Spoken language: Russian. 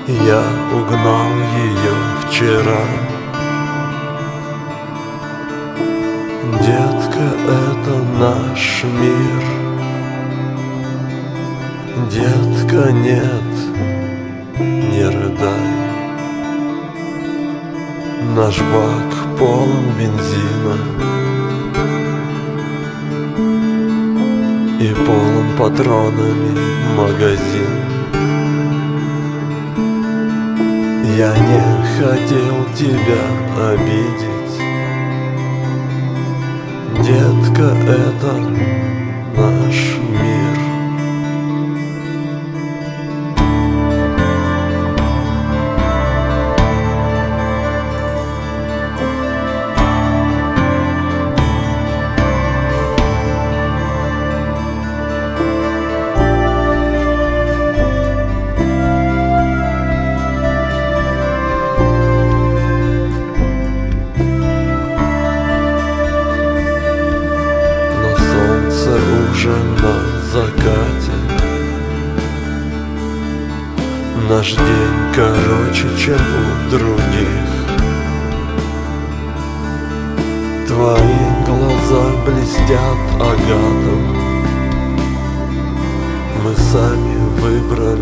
Я угнал ее вчера. Детка, это наш мир. Детка, нет, не рыдай. Наш бак полон бензина и полон патронами магазин. Я не хотел тебя обидеть. Детка, это наш мир. Уже на закате. Наш день короче, чем у других. Твои глаза блестят агатом. Мы сами выбрали